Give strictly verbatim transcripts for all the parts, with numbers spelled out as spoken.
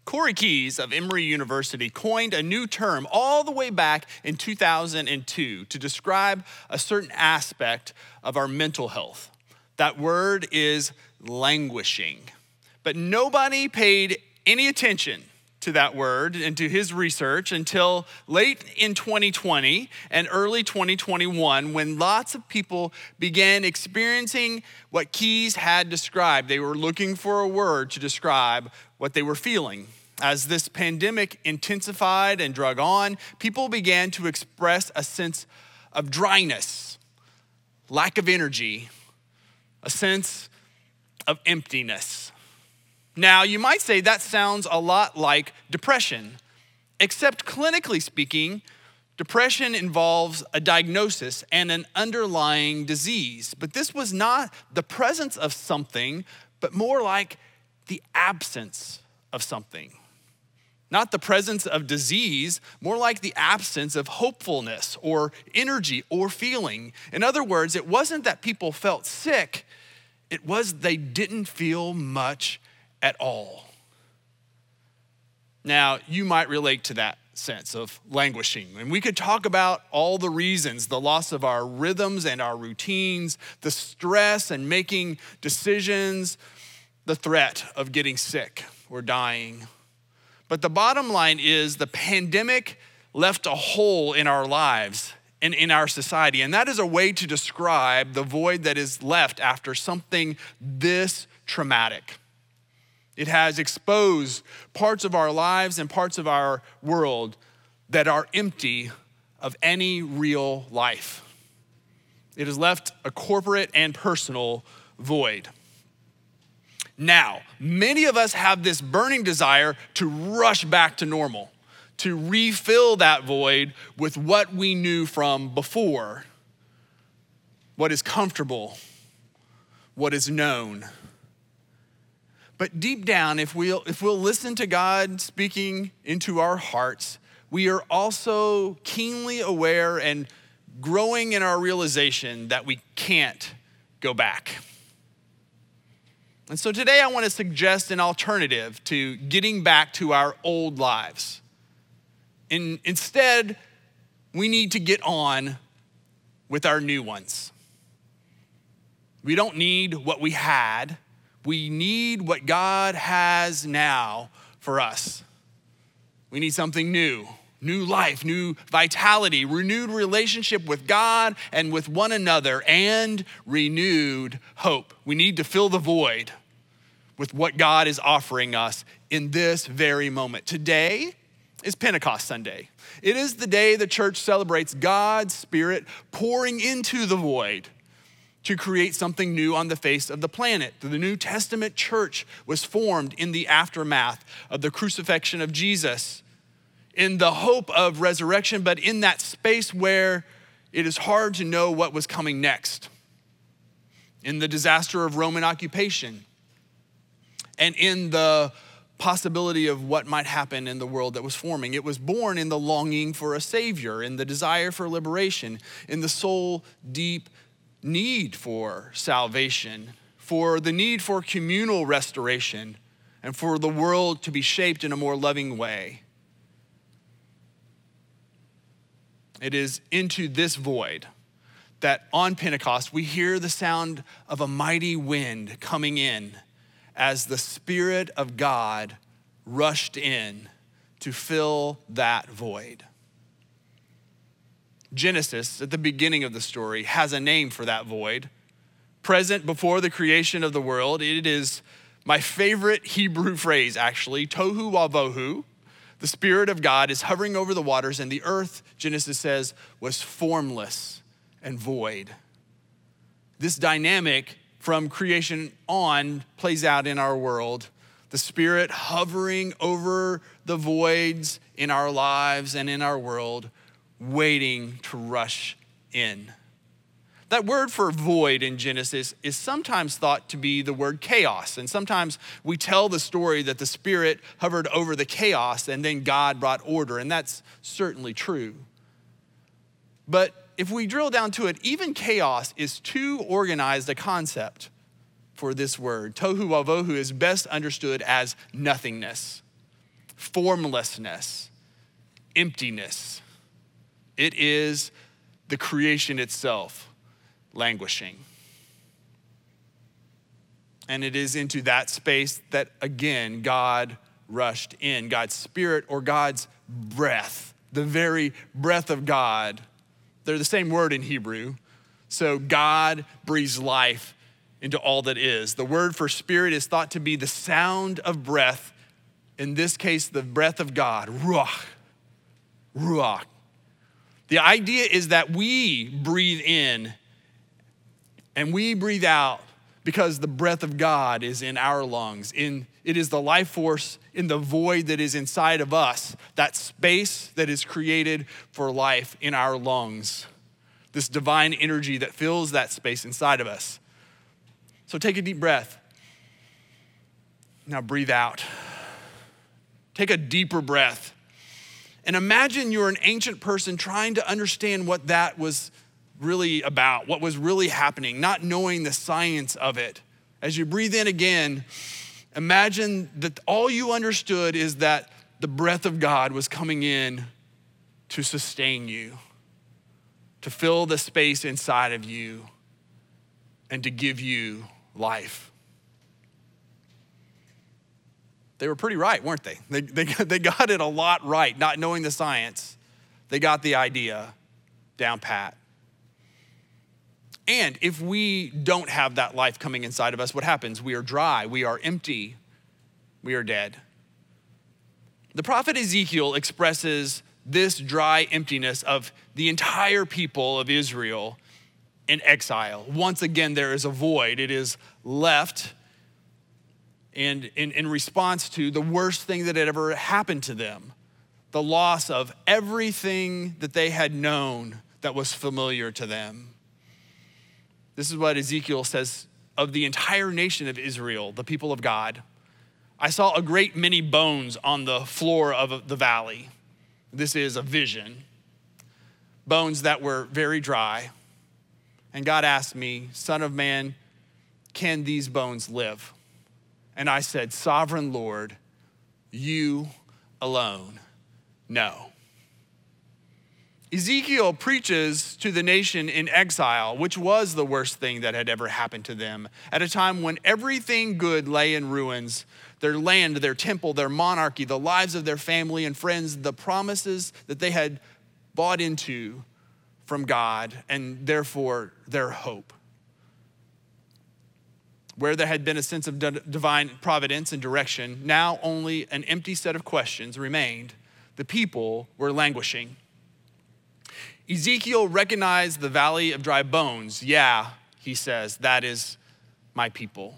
Corey Keyes of Emory University coined a new term all the way back in two thousand two to describe a certain aspect of our mental health. That word is languishing. But nobody paid any attention to that word and to his research until late in twenty twenty and early twenty twenty-one, when lots of people began experiencing what Keyes had described. They were looking for a word to describe what they were feeling. As this pandemic intensified and drug on, people began to express a sense of dryness, lack of energy, a sense of emptiness. Now, you might say that sounds a lot like depression, except clinically speaking, depression involves a diagnosis and an underlying disease. But this was not the presence of something, but more like the absence of something. Not the presence of disease, more like the absence of hopefulness or energy or feeling. In other words, it wasn't that people felt sick, it was they didn't feel much at all. Now, you might relate to that sense of languishing. And we could talk about all the reasons, the loss of our rhythms and our routines, the stress and making decisions, the threat of getting sick or dying. But the bottom line is the pandemic left a hole in our lives and in our society. And that is a way to describe the void that is left after something this traumatic. It has exposed parts of our lives and parts of our world that are empty of any real life. It has left a corporate and personal void. Now, many of us have this burning desire to rush back to normal, to refill that void with what we knew from before, what is comfortable, what is known. But deep down, if we'll, if we'll listen to God speaking into our hearts, we are also keenly aware and growing in our realization that we can't go back. And so today I want to suggest an alternative to getting back to our old lives. In, instead, we need to get on with our new ones. We don't need what we had. We need what God has now for us. We need something new, new life, new vitality, renewed relationship with God and with one another, and renewed hope. We need to fill the void with what God is offering us in this very moment. Today is Pentecost Sunday. It is the day the church celebrates God's Spirit pouring into the void to create something new on the face of the planet. The New Testament church was formed in the aftermath of the crucifixion of Jesus, in the hope of resurrection, but in that space where it is hard to know what was coming next, in the disaster of Roman occupation, and in the possibility of what might happen in the world that was forming. It was born in the longing for a savior, in the desire for liberation, in the soul deep need for salvation, for the need for communal restoration, and for the world to be shaped in a more loving way. It is into this void that on Pentecost we hear the sound of a mighty wind coming in as the Spirit of God rushed in to fill that void. Genesis, at the beginning of the story, has a name for that void. Present before the creation of the world, it is my favorite Hebrew phrase, actually, tohu wavohu. The Spirit of God is hovering over the waters, and the earth, Genesis says, was formless and void. This dynamic from creation on plays out in our world. The Spirit hovering over the voids in our lives and in our world, waiting to rush in. That word for void in Genesis is sometimes thought to be the word chaos. And sometimes we tell the story that the Spirit hovered over the chaos and then God brought order. And that's certainly true. But if we drill down to it, even chaos is too organized a concept for this word. Tohu wavohu is best understood as nothingness. formlessness, emptiness. It is the creation itself languishing. And it is into that space that, again, God rushed in. God's spirit or God's breath, the very breath of God. They're the same word in Hebrew. So God breathes life into all that is. The word for spirit is thought to be the sound of breath. In this case, the breath of God, ruach, ruach. The idea is that we breathe in and we breathe out because the breath of God is in our lungs. In, it is the life force in the void that is inside of us, that space that is created for life in our lungs, this divine energy that fills that space inside of us. So take a deep breath. Now breathe out. Take a deeper breath. And imagine you're an ancient person trying to understand what that was really about, what was really happening, not knowing the science of it. As you breathe in again, imagine that all you understood is that the breath of God was coming in to sustain you, to fill the space inside of you, and to give you life. They were pretty right, weren't they? They, they, they got it a lot right, not knowing the science. They got the idea down pat. And if we don't have that life coming inside of us, what happens? We are dry, we are empty, we are dead. The prophet Ezekiel expresses this dry emptiness of the entire people of Israel in exile. Once again, there is a void. It is left and in, in response to the worst thing that had ever happened to them, the loss of everything that they had known that was familiar to them. This is what Ezekiel says of the entire nation of Israel, the people of God. I saw a great many bones on the floor of the valley. This is a vision. Bones that were very dry. And God asked me, Son of man, can these bones live? And I said, Sovereign Lord, you alone know. Ezekiel preaches to the nation in exile, which was the worst thing that had ever happened to them, at a time when everything good lay in ruins, their land, their temple, their monarchy, the lives of their family and friends, the promises that they had bought into from God, and therefore their hope. Where there had been a sense of divine providence and direction, now only an empty set of questions remained. The people were languishing. Ezekiel recognized the valley of dry bones. Yeah, he says, that is my people.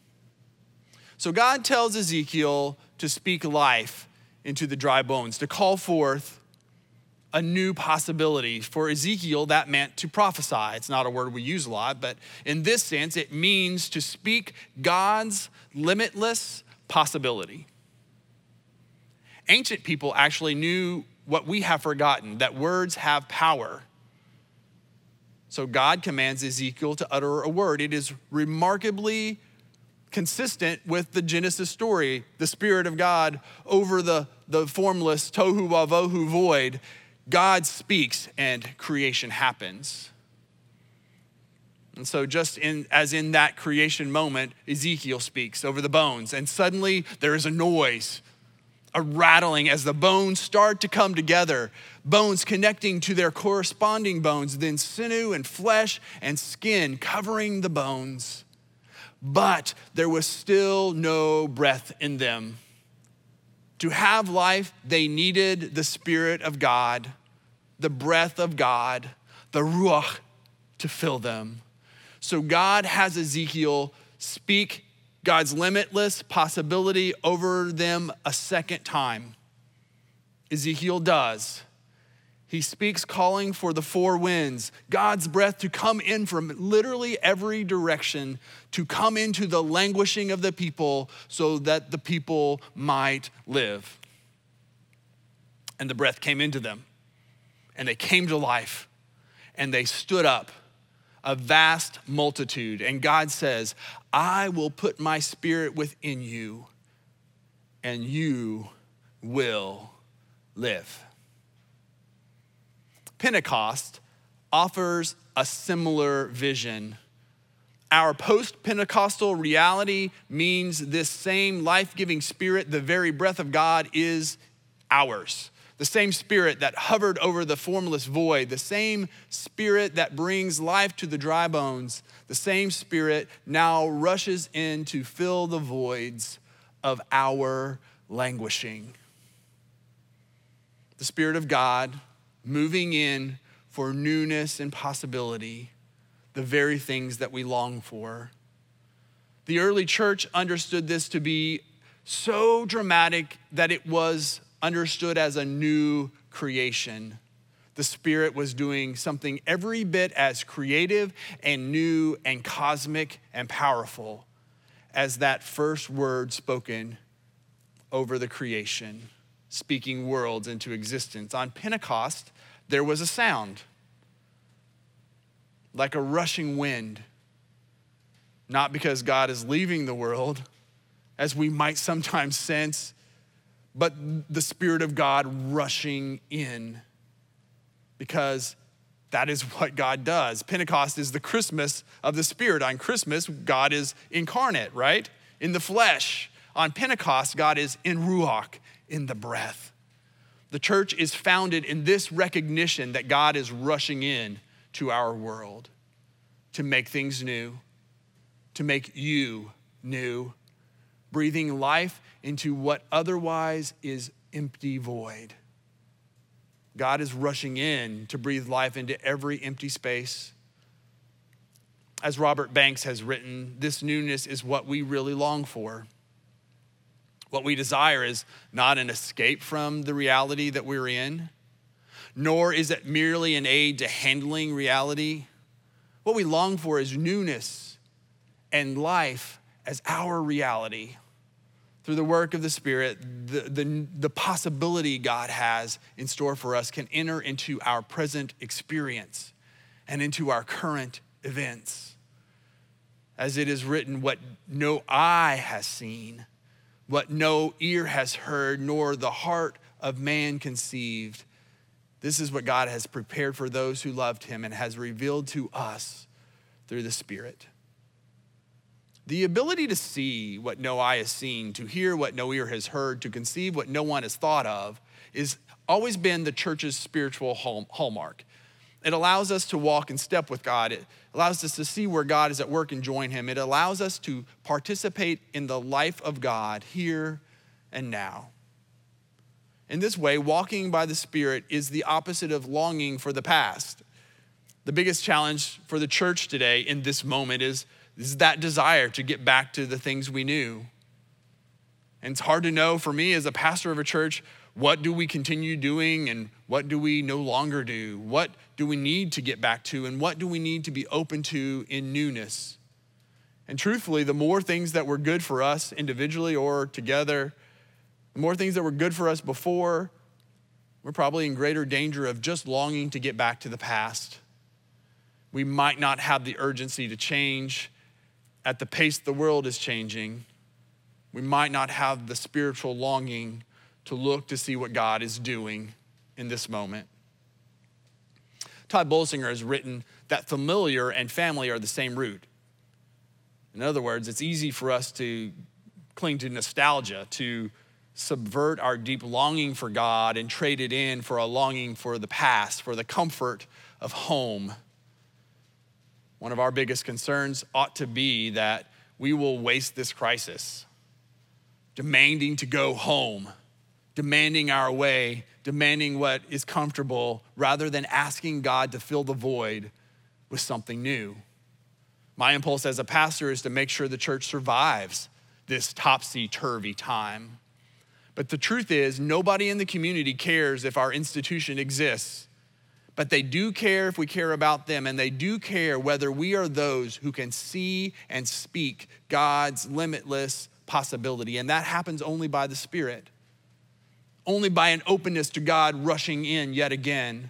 So God tells Ezekiel to speak life into the dry bones, to call forth a new possibility. For Ezekiel, that meant to prophesy. It's not a word we use a lot, but in this sense, it means to speak God's limitless possibility. Ancient people actually knew what we have forgotten, that words have power. So God commands Ezekiel to utter a word. It is remarkably consistent with the Genesis story, the Spirit of God over the, the formless tohu wavohu void. God speaks and creation happens. And so just in, as in that creation moment, Ezekiel speaks over the bones, and suddenly there is a noise, a rattling as the bones start to come together, bones connecting to their corresponding bones, then sinew and flesh and skin covering the bones. But there was still no breath in them. To have life, they needed the Spirit of God, the breath of God, the ruach to fill them. So God has Ezekiel speak God's limitless possibility over them a second time. Ezekiel does. He speaks calling for the four winds, God's breath to come in from literally every direction, to come into the languishing of the people so that the people might live. And the breath came into them, and they came to life, and they stood up, a vast multitude. And God says, I will put my Spirit within you, and you will live. Pentecost offers a similar vision. Our post-Pentecostal reality means this same life-giving spirit, the very breath of God, is ours. The same spirit that hovered over the formless void, the same spirit that brings life to the dry bones, the same spirit now rushes in to fill the voids of our languishing. The Spirit of God moving in for newness and possibility, the very things that we long for. The early church understood this to be so dramatic that it was understood as a new creation. The Spirit was doing something every bit as creative and new and cosmic and powerful as that first word spoken over the creation, speaking worlds into existence. On Pentecost, there was a sound like a rushing wind, not because God is leaving the world, as we might sometimes sense, but the Spirit of God rushing in, because that is what God does. Pentecost is the Christmas of the Spirit. On Christmas, God is incarnate, right? In the flesh. On Pentecost, God is in ruach, in the breath. The church is founded in this recognition that God is rushing in to our world to make things new, to make you new, breathing life into what otherwise is empty void. God is rushing in to breathe life into every empty space. As Robert Banks has written, this newness is what we really long for. What we desire is not an escape from the reality that we're in, nor is it merely an aid to handling reality. What we long for is newness and life as our reality. Through the work of the Spirit, the, the, the possibility God has in store for us can enter into our present experience and into our current events. As it is written, what no eye has seen, what no ear has heard, nor the heart of man conceived. This is what God has prepared for those who loved him and has revealed to us through the Spirit. The ability to see what no eye has seen, to hear what no ear has heard, to conceive what no one has thought of, is always been the church's spiritual hallmark. It allows us to walk in step with God. It allows us to see where God is at work and join him. It allows us to participate in the life of God here and now. In this way, walking by the Spirit is the opposite of longing for the past. The biggest challenge for the church today in this moment is is that desire to get back to the things we knew. And it's hard to know for me as a pastor of a church, what do we continue doing and what do we no longer do? What do we need to get back to and what do we need to be open to in newness? And truthfully, the more things that were good for us individually or together, the more things that were good for us before, we're probably in greater danger of just longing to get back to the past. We might not have the urgency to change at the pace the world is changing. We might not have the spiritual longing to look to see what God is doing in this moment. Todd Bolsinger has written that familiar and family are the same root. In other words, it's easy for us to cling to nostalgia, to subvert our deep longing for God and trade it in for a longing for the past, for the comfort of home. One of our biggest concerns ought to be that we will waste this crisis, demanding to go home, demanding our way, demanding what is comfortable, rather than asking God to fill the void with something new. My impulse as a pastor is to make sure the church survives this topsy-turvy time. But the truth is, nobody in the community cares if our institution exists. But they do care if we care about them, and they do care whether we are those who can see and speak God's limitless possibility. And that happens only by the Spirit, only by an openness to God rushing in yet again.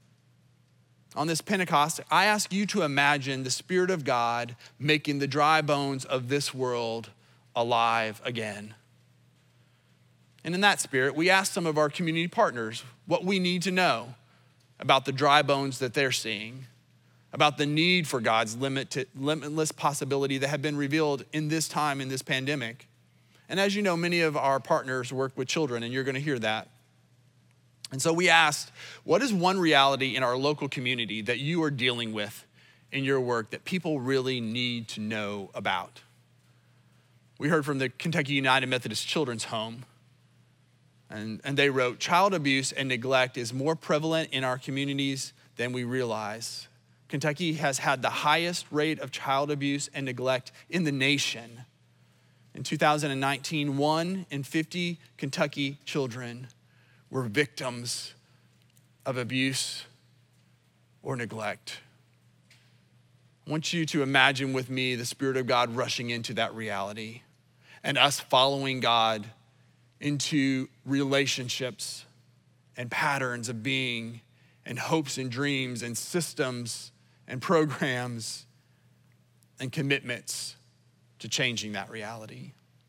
On this Pentecost, I ask you to imagine the Spirit of God making the dry bones of this world alive again. And in that spirit, we asked some of our community partners what we need to know about the dry bones that they're seeing, about the need for God's limited, limitless possibility that have been revealed in this time, in this pandemic. And as you know, many of our partners work with children, and you're gonna hear that. And so we asked, what is one reality in our local community that you are dealing with in your work that people really need to know about? We heard from the Kentucky United Methodist Children's Home, and, and they wrote, child abuse and neglect is more prevalent in our communities than we realize. Kentucky has had the highest rate of child abuse and neglect in the nation. In two thousand nineteen, one in fifty Kentucky children were victims of abuse or neglect. I want you to imagine with me the Spirit of God rushing into that reality and us following God into relationships and patterns of being and hopes and dreams and systems and programs and commitments to changing that reality.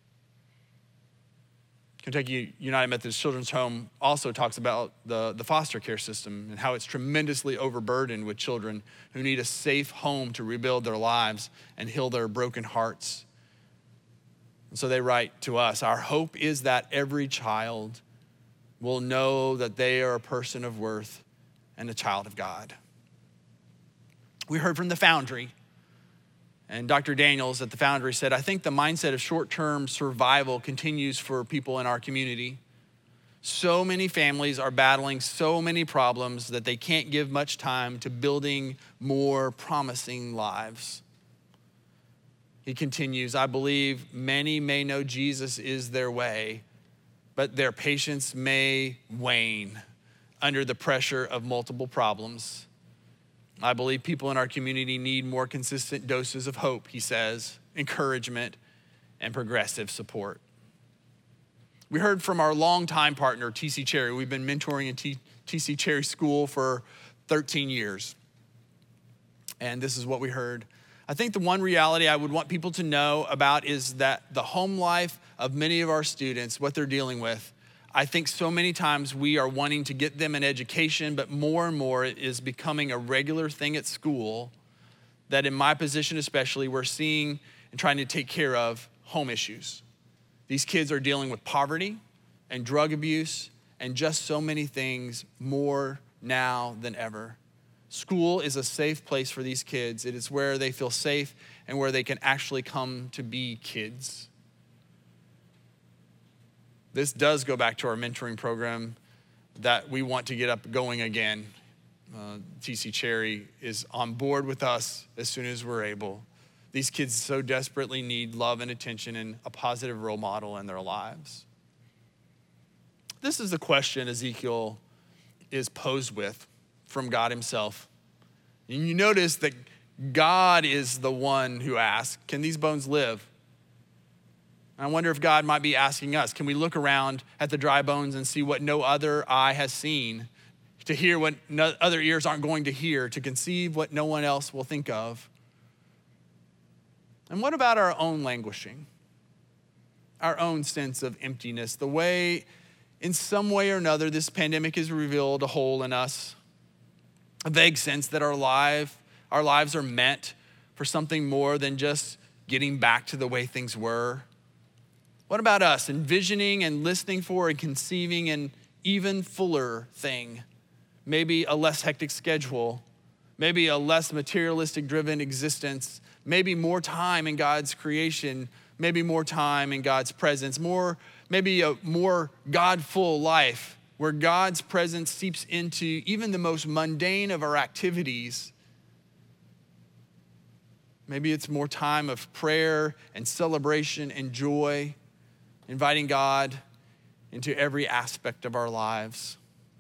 Kentucky United Methodist Children's Home also talks about the, the foster care system and how it's tremendously overburdened with children who need a safe home to rebuild their lives and heal their broken hearts. And so they write to us, our hope is that every child will know that they are a person of worth and a child of God. We heard from the Foundry, and Doctor Daniels at the Foundry said, I think the mindset of short-term survival continues for people in our community. So many families are battling so many problems that they can't give much time to building more promising lives. He continues, I believe many may know Jesus is their way, but their patience may wane under the pressure of multiple problems. I believe people in our community need more consistent doses of hope, he says, encouragement, and progressive support. We heard from our longtime partner, T C Cherry. We've been mentoring in T C Cherry School for thirteen years. And this is what we heard. I think the one reality I would want people to know about is that the home life of many of our students, what they're dealing with, I think so many times we are wanting to get them an education, but more and more it is becoming a regular thing at school that in my position especially, we're seeing and trying to take care of home issues. These kids are dealing with poverty and drug abuse and just so many things more now than ever. School is a safe place for these kids. It is where they feel safe and where they can actually come to be kids. This does go back to our mentoring program that we want to get up going again. Uh, T C Cherry is on board with us as soon as we're able. These kids so desperately need love and attention and a positive role model in their lives. This is the question Ezekiel is posed with from God himself. And you notice that God is the one who asks, can these bones live? I wonder if God might be asking us, can we look around at the dry bones and see what no other eye has seen, to hear what no other ears aren't going to hear, to conceive what no one else will think of? And what about our own languishing, our own sense of emptiness, the way, in some way or another, this pandemic has revealed a hole in us, a vague sense that our life, our lives are meant for something more than just getting back to the way things were? What about us envisioning and listening for and conceiving an even fuller thing? Maybe a less hectic schedule, maybe a less materialistic driven existence, maybe more time in God's creation, maybe more time in God's presence, more, maybe a more God-full life where God's presence seeps into even the most mundane of our activities. Maybe it's more time of prayer and celebration and joy, inviting God into every aspect of our lives.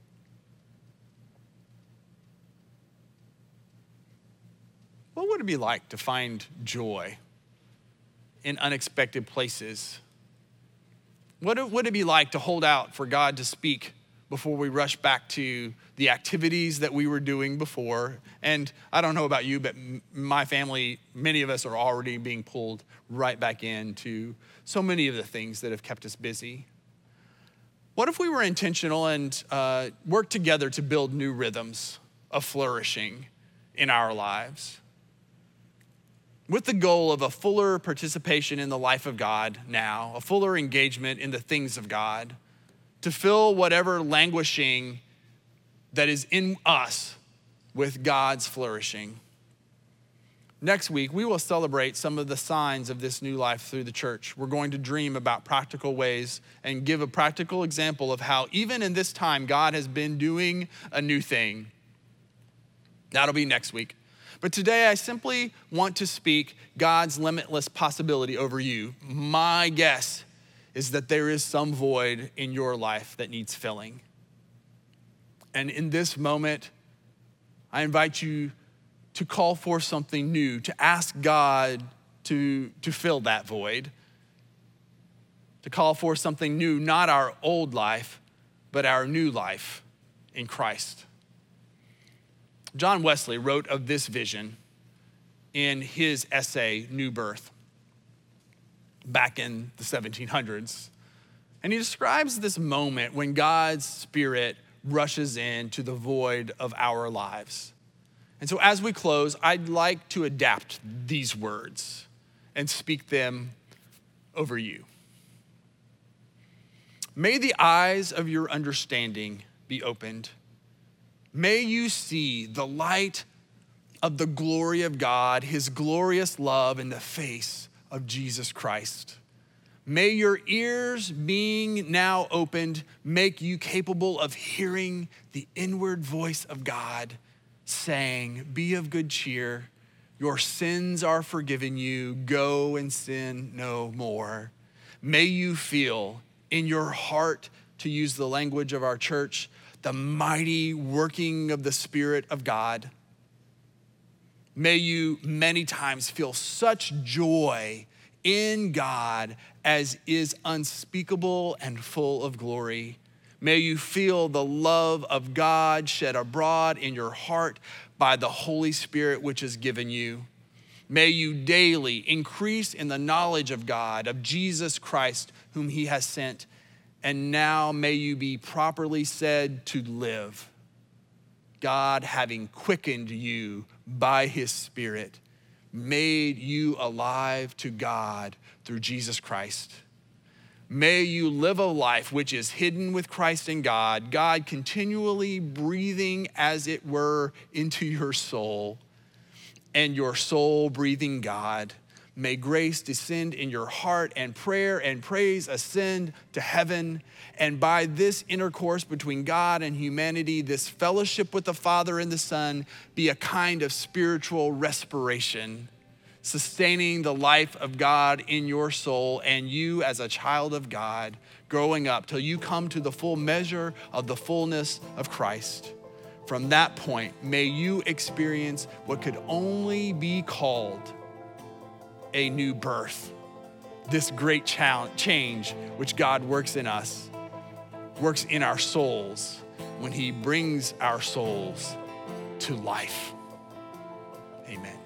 What would it be like to find joy in unexpected places? What would it be like to hold out for God to speak before we rush back to the activities that we were doing before? And I don't know about you, but my family, many of us are already being pulled right back into so many of the things that have kept us busy. What if we were intentional and uh, worked together to build new rhythms of flourishing in our lives, with the goal of a fuller participation in the life of God now, a fuller engagement in the things of God, to fill whatever languishing that is in us with God's flourishing? Next week, we will celebrate some of the signs of this new life through the church. We're going to dream about practical ways and give a practical example of how, even in this time, God has been doing a new thing. That'll be next week. But today, I simply want to speak God's limitless possibility over you. My guess is that there is some void in your life that needs filling. And in this moment, I invite you to call for something new, to ask God to, to fill that void, to call for something new, not our old life, but our new life in Christ. John Wesley wrote of this vision in his essay, New Birth, back in the seventeen hundreds. And he describes this moment when God's Spirit rushes into the void of our lives. And so as we close, I'd like to adapt these words and speak them over you. May the eyes of your understanding be opened. May you see the light of the glory of God, his glorious love in the face of Jesus Christ. May your ears, being now opened, make you capable of hearing the inward voice of God saying, "Be of good cheer, your sins are forgiven you, go and sin no more." May you feel in your heart, to use the language of our church, the mighty working of the Spirit of God. May you many times feel such joy in God as is unspeakable and full of glory. May you feel the love of God shed abroad in your heart by the Holy Spirit which is given you. May you daily increase in the knowledge of God, of Jesus Christ, whom he has sent. And now may you be properly said to live, God having quickened you by his Spirit, made you alive to God through Jesus Christ. May you live a life which is hidden with Christ in God, God continually breathing, as it were, into your soul, and your soul breathing God. May grace descend in your heart, and prayer and praise ascend to heaven. And by this intercourse between God and humanity, this fellowship with the Father and the Son, be a kind of spiritual respiration, sustaining the life of God in your soul, and you as a child of God growing up till you come to the full measure of the fullness of Christ. From that point, may you experience what could only be called a new birth. This great change which God works in us, works in our souls when he brings our souls to life. Amen.